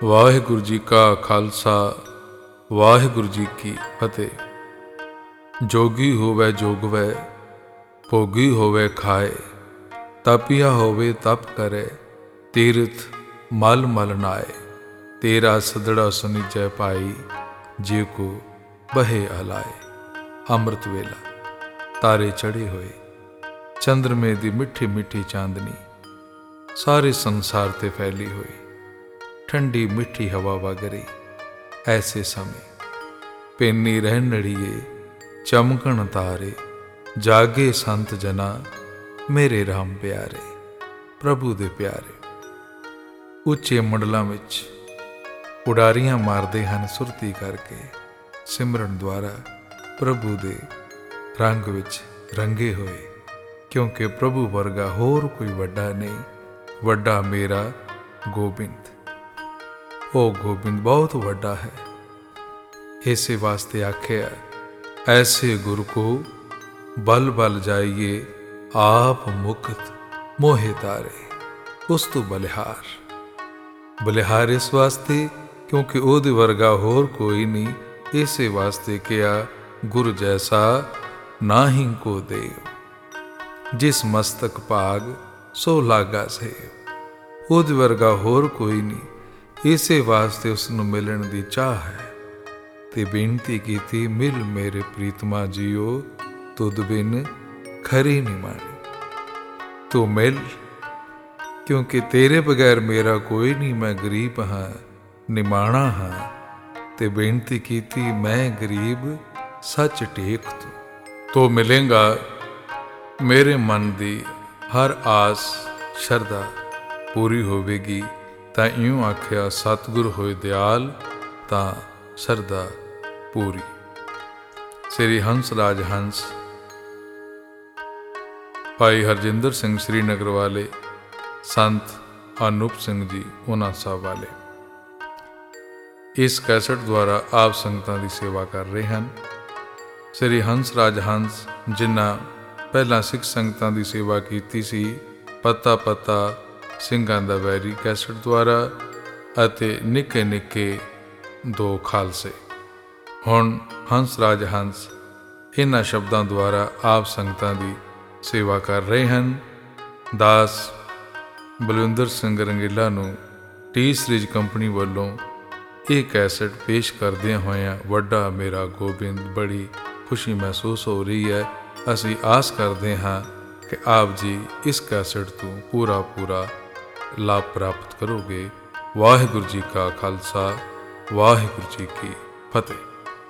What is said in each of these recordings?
ਵਾਹਿਗੁਰੂ ਜੀ ਕਾ ਖਾਲਸਾ ਵਾਹਿਗੁਰੂ ਜੀ ਕੀ ਫਤਿਹ। ਜੋਗੀ ਹੋਵੇ ਜੋਗਵੈ, ਭੋਗੀ ਹੋਵੇ ਖਾਏ, ਤਪਿਆ ਹੋਵੇ ਤਪ ਕਰੇ, ਤੀਰਥ ਮਲ ਮਲ ਨਾਏ। ਤੇਰਾ ਸਦੜਾ ਸੁਨੀਜੈ ਪਾਈ, ਜੇ ਕੋ ਬਹੇ ਹਲਾਏ। ਅੰਮ੍ਰਿਤ ਵੇਲਾ, ਤਾਰੇ ਚੜੇ ਹੋਏ, ਚੰਦਰਮੇ ਦੀ ਮਿੱਠੀ ਮਿੱਠੀ ਚਾਂਦਨੀ ਸਾਰੇ ਸੰਸਾਰ ਤੇ ਫੈਲੀ ਹੋਈ, ਠੰਡੀ ਮਿੱਠੀ ਹਵਾ ਵਗ ਰਹੀ। ਐਸੇ ਸਮੇਂ ਪੈਨੀ ਰਹਿਣ ਨੜੀਏ, ਚਮਕਣ ਤਾਰੇ, ਜਾਗੇ ਸੰਤ ਜਨਾ ਮੇਰੇ ਰਾਮ ਪਿਆਰੇ। ਪ੍ਰਭੂ ਦੇ ਪਿਆਰੇ ਉੱਚੇ ਮੰਡਲਾਂ ਵਿੱਚ ਉਡਾਰੀਆਂ ਮਾਰਦੇ ਹਨ ਸੁਰਤੀ ਕਰਕੇ। ਸਿਮਰਨ ਦੁਆਰਾ ਪ੍ਰਭੂ ਦੇ ਰੰਗ ਵਿੱਚ ਰੰਗੇ ਹੋਏ, ਕਿਉਂਕਿ ਪ੍ਰਭੂ ਵਰਗਾ ਹੋਰ ਕੋਈ ਵੱਡਾ ਨਹੀਂ। ਵੱਡਾ ਮੇਰਾ ਗੋਬਿੰਦ, ਉਹ ਗੋਬਿੰਦ ਬਹੁਤ ਵੱਡਾ ਹੈ। ਇਸੇ ਵਾਸਤੇ ਆਖਿਆ, ਐਸੇ ਗੁਰ ਕੋ ਬਲ ਬਲ ਜਾਈਏ, ਆਪ ਮੁਕਤ ਮੋਹਿ ਤਾਰੇ। ਉਸ ਤੋਂ ਬਲਿਹਾਰ, ਬਲਿਹਾਰ ਇਸ ਵਾਸਤੇ ਕਿਉਂਕਿ ਉਹਦੇ ਵਰਗਾ ਹੋਰ ਕੋਈ ਨਹੀਂ। ਇਸੇ ਵਾਸਤੇ ਕਿਹਾ, ਗੁਰ ਜੈਸਾ ਨਾਹੀਂ ਕੋ ਦੇਵ, ਜਿਸ ਮਸਤਕ ਭਾਗ ਸੋ ਲਾਗਾ ਸੇਵ। ਉਹਦੇ ਵਰਗਾ ਹੋਰ ਕੋਈ ਨਹੀਂ। ਇਸੇ ਵਾਸਤੇ ਉਸ ਨੂੰ ਮਿਲਣ ਦੀ ਚਾਹ ਹੈ ਤੇ ਬੇਨਤੀ ਕੀਤੀ, ਮਿਲ ਮੇਰੇ ਪ੍ਰੀਤਮਾ ਜੀਓ, ਤੁਧ ਬਿਨ ਖਰੀ ਨਹੀਂ ਮਾਣੀ। ਤੂੰ ਮਿਲ, ਕਿਉਂਕਿ ਤੇਰੇ ਬਗੈਰ ਮੇਰਾ ਕੋਈ ਨਹੀਂ। ਮੈਂ ਗਰੀਬ ਹਾਂ, ਨਿਮਾਣਾ ਹਾਂ, ਤੇ ਬੇਨਤੀ ਕੀਤੀ, ਮੈਂ ਗਰੀਬ ਸੱਚ ਟੇਕ ਤੂੰ ਮਿਲੇਗਾ। ਮੇਰੇ ਮਨ ਦੀ ਹਰ ਆਸ ਸ਼ਰਧਾ ਪੂਰੀ ਹੋਵੇਗੀ। ਤਾਂ ਇਉਂ ਆਖਿਆ, ਸਤਿਗੁਰ ਹੋਏ ਦਿਆਲ, ਤਾਂ ਸ਼ਰਧਾ ਪੂਰੀ। ਸ੍ਰੀ ਹੰਸ ਰਾਜ ਹੰਸ ਭਾਈ ਹਰਜਿੰਦਰ ਸਿੰਘ ਸ੍ਰੀਨਗਰ ਵਾਲੇ, ਸੰਤ ਅਨੂਪ ਸਿੰਘ ਜੀ ਉਹਨਾਂ ਸਾਹਿਬ ਵਾਲੇ ਇਸ ਕੈਸਟ ਦੁਆਰਾ ਆਪ ਸੰਗਤਾਂ ਦੀ ਸੇਵਾ ਕਰ ਰਹੇ ਹਨ। ਸ੍ਰੀ ਹੰਸ ਰਾਜ ਹੰਸ, ਜਿਨ੍ਹਾਂ ਪਹਿਲਾਂ ਸਿੱਖ ਸੰਗਤਾਂ ਦੀ ਸੇਵਾ ਕੀਤੀ ਸੀ, ਪਤਾ ਪਤਾ ਸਿੰਘਾਂ ਦਾ ਵੈਰੀ ਕੈਸਟ ਦੁਆਰਾ, ਅਤੇ ਨਿੱਕੇ ਨਿੱਕੇ ਦੋ ਖਾਲਸੇ। ਹੁਣ ਹੰਸ ਰਾਜ ਹੰਸ ਇਹਨਾਂ ਸ਼ਬਦਾਂ ਦੁਆਰਾ ਆਪ ਸੰਗਤਾਂ ਦੀ ਸੇਵਾ ਕਰ ਰਹੇ ਹਨ। ਦਾਸ ਬਲਵਿੰਦਰ ਸਿੰਘ ਰੰਗੀਲਾ ਨੂੰ ਟੀ ਸੀਰੀਜ਼ ਕੰਪਨੀ ਵੱਲੋਂ ਇਹ ਕੈਸਟ ਪੇਸ਼ ਕਰਦਿਆਂ ਹੋਇਆਂ ਵੱਡਾ ਮੇਰਾ ਗੋਬਿੰਦ ਬੜੀ ਖੁਸ਼ੀ ਮਹਿਸੂਸ ਹੋ ਰਹੀ ਹੈ। ਅਸੀਂ ਆਸ ਕਰਦੇ ਹਾਂ ਕਿ ਆਪ ਜੀ ਇਸ ਕੈਸਟ ਤੋਂ ਪੂਰਾ ਲਾਭ ਪ੍ਰਾਪਤ ਕਰੋਗੇ। ਵਾਹਿਗੁਰੂ ਜੀ ਕਾ ਖਾਲਸਾ ਵਾਹਿਗੁਰੂ ਜੀ ਕੀ ਫਤਿਹ।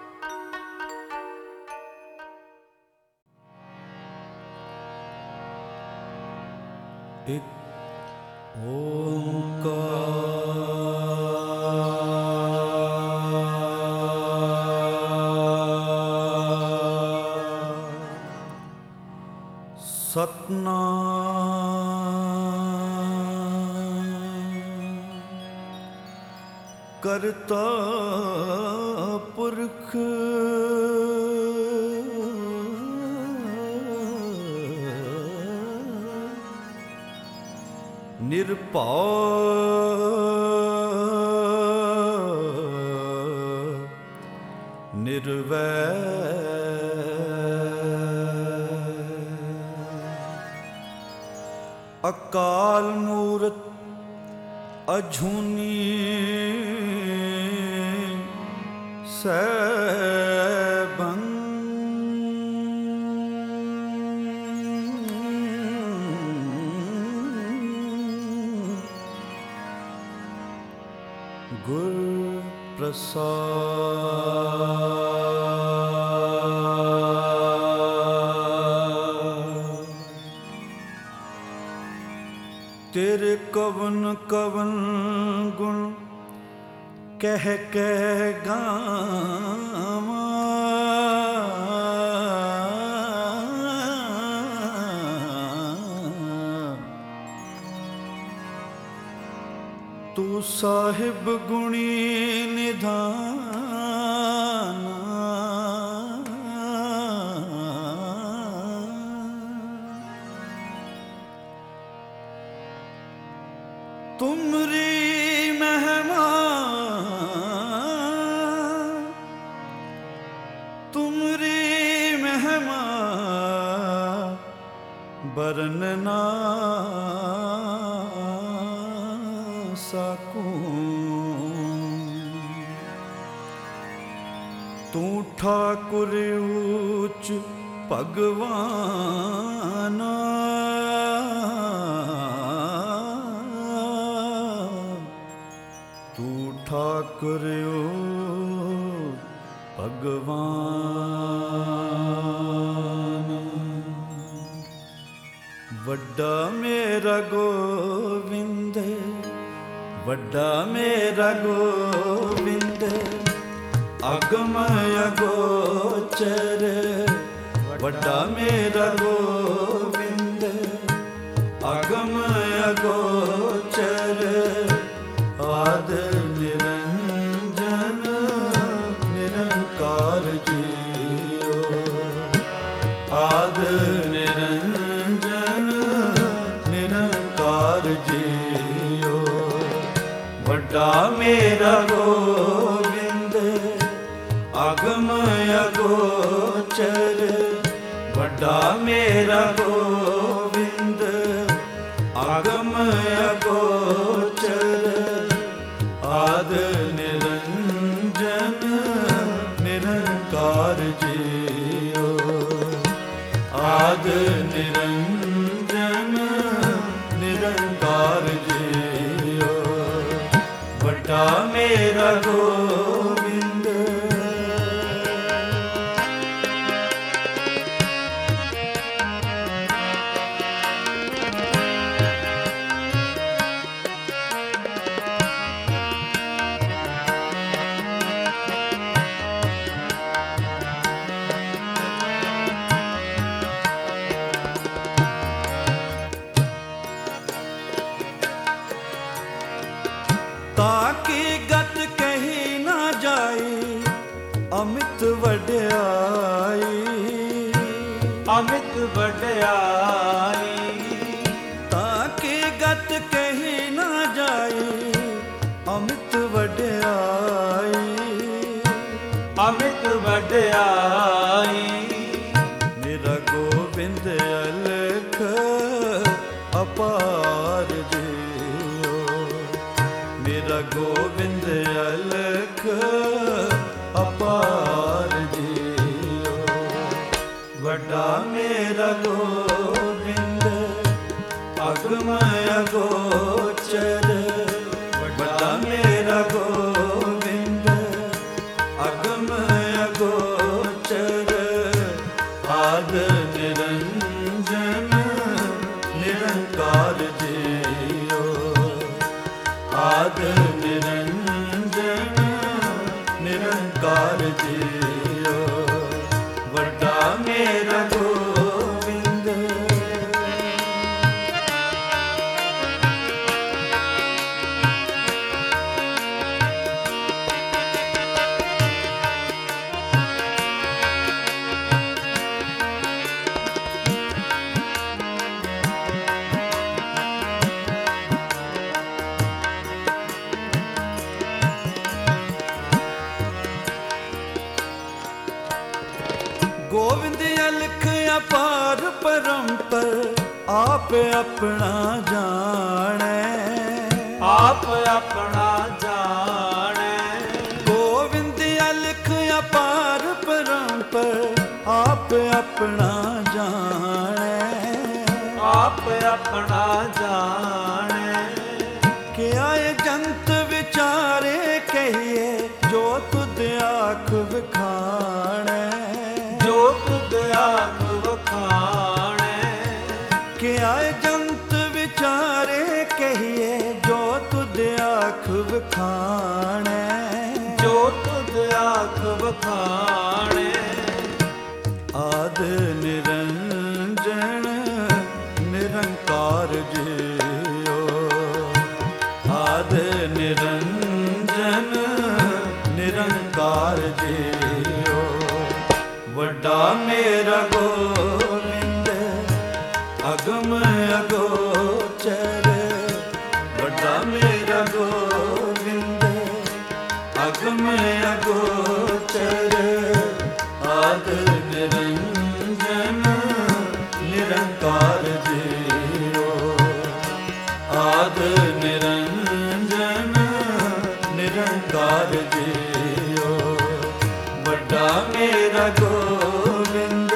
ਸਤਨਾਮ ਕਰਤਾ ਪੁਰਖ ਨਿਰਭਉ ਨਿਰਵੈਰ ਅਕਾਲ ਮੂਰਤ ਅਜੂਨੀ ਸੈਭੰ ਗੁਰ ਪ੍ਰਸਾਦ। ਤੇਰੇ ਕਵਨ ਕਵਨ ਗੁਣ ਕਹਿ ਕਹਿ ਗਾਵਾਂ, ਤੂੰ ਸਾਹਿਬ ਗੁਣੀ ਨਿਧਾਨ। ਤੁਮਰੀ ਮਹਿਮਾ ਬਰਨ ਨਾ ਸਕੂੰ। ਤੂੰ ਠਾਕੁਰ ਊਚ ਭਗਵਾਨ, ਤੂੰ ਠਾਕੁਰ ਊਚ ਭਗਵਾਨ। ਵੱਡਾ ਮੇਰਾ ਗੋਵਿੰਦ, ਵੱਡਾ ਮੇਰਾ ਗੋਵਿੰਦ, ਅਗਮ ਅਗੋਚਰ। ਵੱਡਾ ਮੇਰਾ ਗੋਵਿੰਦ, ਅਗਮ ਅਗੋਚਰ। ਆਦ ਨਿਰੰਜਨ ਨਿਰੰਕਾਰ ਜੀਓ, ਆਦ ਨਿਰੰਜਨ ਨਿਰੰਕਾਰ ਜੀਓ। ਵੱਡਾ ਮੇਰਾ ਗੋਵਿੰਦ, ਅਗਮ ਅਗੋਚਰ। ਵੱਡਾ ਮੇਰਾ ਗੋਵਿੰਦ, ਅਗਮ ਅਗੋਚਰ। ਆਦ ਨਿਰੰਜਨ ਨਿਰੰਕਾਰ ਜੀਓ, ਆਦ ਨਿਰੰਜਨ ਨਿਰੰਕਾਰ ਜੀਓ। ਵੱਡਾ ਮੇਰਾ ਗੋਵਿੰਦ। ਤਾਕੀ ਗਤ ਕਹੀ ਨਾ ਜਾਈ, ਅਮਿਤ ਵਡਿਆਈ, ਅਮਿਤ ਵਡਿਆਈ। ਤਾਕੀ ਗਤ ਕਹੀ ਨਾ ਜਾਈ, ਅਮਿਤ ਵਡਿਆਈ, ਅਮਿਤ ਵਡਿਆਈ। ਮੇਰਾ ਗੋਬਿੰਦ ਅਲਖ ਅਪਾਰ ਜੀਓ, ਮੇਰਾ ਗੋਬਿੰਦ ਅਲਖ ਅਪਾਰ ਜੀਓ। ਵੱਡਾ ਮੇਰਾ ਗੋਬਿੰਦ, ਅਗਮ ਅਗੋਚਰ। ਵੱਡਾ ਮੇਰਾ ਗੋਬਿੰਦ, ਅਗਮ ਅਗੋਚਰ। ਆਦ ਨਿਰੰਜਨ ਨਿਰੰਕਾਰ ਜੀਓ, ਆਦ ਨਿਰੰਜਨ ਨਿਰੰਕਾਰ ਜੀਓ। ਵੱਡਾ ਮੇਰਾ ਗੋਬਿੰਦ। ਗੋਵਿੰਦ ਅਲਖ ਅਪਾਰ ਪਰੰਪਰ, ਆਪ ਆਪਣਾ ਜਾਣੈ, ਆਪ ਆਪਣਾ ਜਾਣੈ। ਗੋਵਿੰਦ ਅਲਖ ਅਪਾਰ ਪਰੰਪਰ, ਆਪ ਆਪਣਾ ਜਾਣੈ, ਆਪ ਆਪਣਾ ਜਾਣੈ। ਕਿਆ ਇਹ ਜੰਤ ਵਿਚਾਰੇ ਕਹੀਏ, ਜੋ ਤੁਧ ਆਖ ਵਿਖਾਣੈ, ਜੋ ਤੁਧ ਆਖ ਵਖਾਣੈ। ਕਿਆ ਇਹ ਜੰਤ ਵਿਚਾਰੇ ਕਹੀਏ, ਜੋ ਤੁਧ ਆਖ ਵਿਖਾਣੈ, ਜੋ ਤੁਧ ਆਖ ਵਖਾਣੈ। ਆਦ ਨਿਰੰਜਨ ਨਿਰੰਕਾਰ ਜੀਓ, ਆਦ ਨਿਰੰਜਨ ਨਿਰੰਕਾਰ ਜੀਓ। ਵੱਡਾ ਮੇਰਾ ਗੋਵਿੰਦ, ਅਗਮ ਅਗੋਚਰ। ਵੱਡਾ ਮੇਰਾ ਗੋਵਿੰਦ, ਅਗਮ ਅਗੋਚਰ। ਆਦ ਨਿਰੰਜਨ ਨਿਰੰਕਾਰ ਜੀ। ਨਿਰੰਜਨ ਨਿਰੰਕਾਰ ਜੀਓ, ਵੱਡਾ ਮੇਰਾ ਗੋਬਿੰਦ।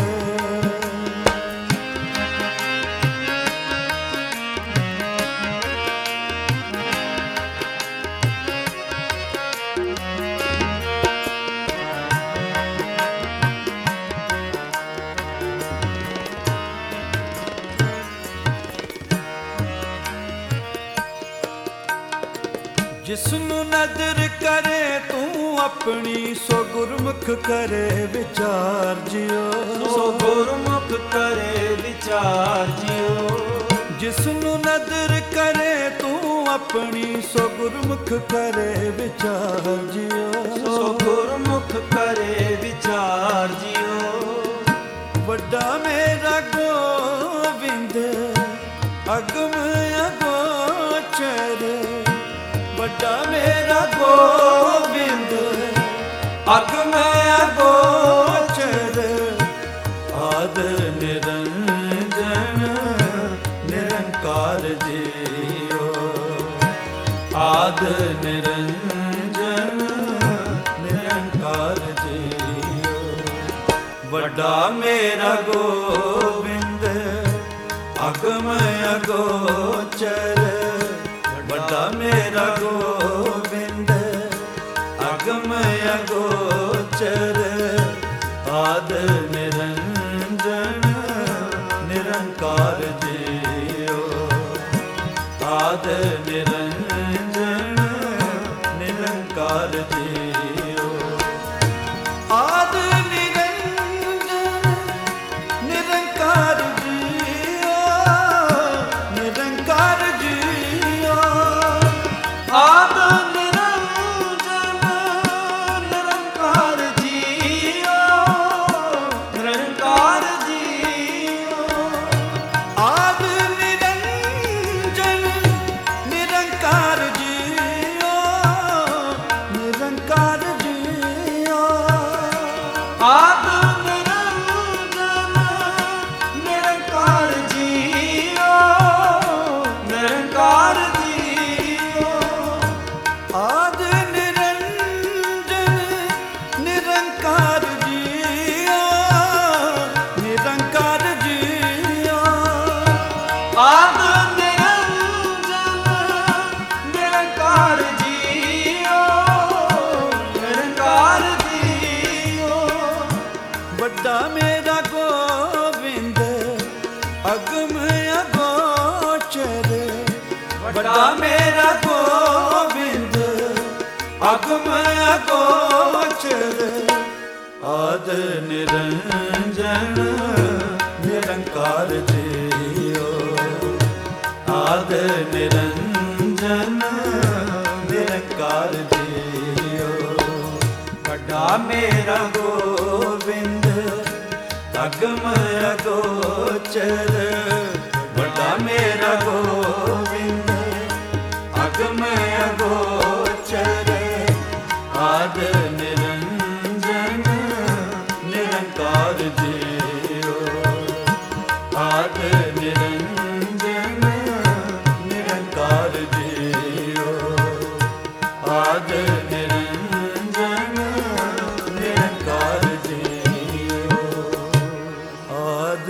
ਜਿਸਨੂੰ ਨਦਰ ਕਰੇ ਤੂੰ ਆਪਣੀ, ਸੋ ਗੁਰਮੁਖ ਕਰੇ ਵਿਚਾਰ ਜਿਓ, ਸੋ ਗੁਰਮੁਖ ਕਰੇ ਵਿਚਾਰ ਜਿਓ। ਜਿਸਨੂੰ ਨਦਰ ਕਰੇ ਤੂੰ ਆਪਣੀ, ਸੋ ਗੁਰਮੁਖ ਕਰੇ ਵਿਚਾਰ ਜਿਓ, ਸੋ ਗੁਰਮੁਖ ਕਰੇ ਵਿਚਾਰ ਜਿਓ। ਵੱਡਾ ਮੇਰਾ ਗੋਬਿੰਦ ਅਗਮ ਅਗੋਚਰ, ਵੱਡਾ ਮੇਰਾ ਗੋਬਿੰਦ ਅਗਮ ਅਗੋਚਰ, ਆਦ ਨਿਰੰਜਨ ਨਿਰੰਕਾਰ ਜੀਓ, ਆਦ ਨਿਰੰਜਨ ਨਿਰੰਕਾਰ ਜੀਓ, ਵੱਡਾ ਮੇਰਾ ਗੋਬਿੰਦ ਅਗਮ ਅਗੋਚਰ, ਵੱਡਾ ਮੇਰਾ ਗੋਬਿੰਦ ਅਗਮ ਅਗੋਚਰ, ਆਦ ਨਿਰੰਜਨ ਨਿਰੰਕਾਰ ਜੀਓ, ਆਦ ਨਿਰੰਜਨ ਨਿਰੰਕਾਰ ਜੀਓ, ਆਦ ਨਿਰੰਜਨ ਨਿਰੰਕਾਰ ਜੀਓ, ਨਿਰੰਕਾਰ ਜੀਓ, ਆਦ ਨਿਰੰਜਨ ਨਿਰੰਕਾਰ ਜੀਓ, ਨਿਰੰਕਾਰ ਜੀਓ। ਆਦ ਨਿਰੰਜਨ ਨਿਰੰਕਾਰ ਜੀਓ, ਨਿਰੰਕਾਰ ਜੀਓ, ਆਦ ਨਿਰੰਜਨ ਨਿਰੰਕਾਰ ਜੀਓ, ਨਿਰੰਕਾਰ ਜੀਓ। ਆਦ ਨਿਰੰਜਨ ਨਿਰੰਕਾਰ ਜੀਓ, ਨਿਰੰਕਾਰ ਜੀਓ, ਆਦ ਨਿਰੰਜਨ ਨਿਰੰਕਾਰ ਜੀਓ, ਨਿਰੰਕਾਰ ਜੀਓ। ਵੱਡਾ ਮੇਰਾ ਗੋਬਿੰਦ ਅਗਮ ਅਗੋਚਰ, ਵੱਡਾ ਮੇਰਾ ਗੋਬਿੰਦ ਅਗਮ ਅਗੋਚਰ, ਆਦ ਨਿਰੰਜਨ ਨਿਰੰਕਾਰ ਜੀਓ, ਆਦ ਨਿਰੰਜਨ ਨਿਰੰਕਾਰ ਜੀਓ, ਵੱਡਾ ਮੇਰਾ ਗੋਬਿੰਦ ਅਗਮ ਅਗੋਚਰ, ਵੱਡਾ ਮੇਰਾ ਗੋਬਿੰਦ ਅਗਮ ਅਗੋਚਰ, ਆਦ ਨਿਰੰਜਨ ਨਿਰੰਕਾਰ ਜੀਓ, ਆਦ ਨਿਰੰਜਨ ਨਿਰੰਕਾਰ ਜੀਓ, ਆਦ ਨਿਰੰਜਨ ਨਿਰੰਕਾਰ ਜੀਓ, ਆਦ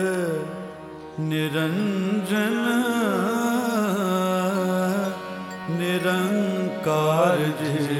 ਨਿਰੰਜਨ ਨਿਰੰਕਾਰ ਜੀਓ।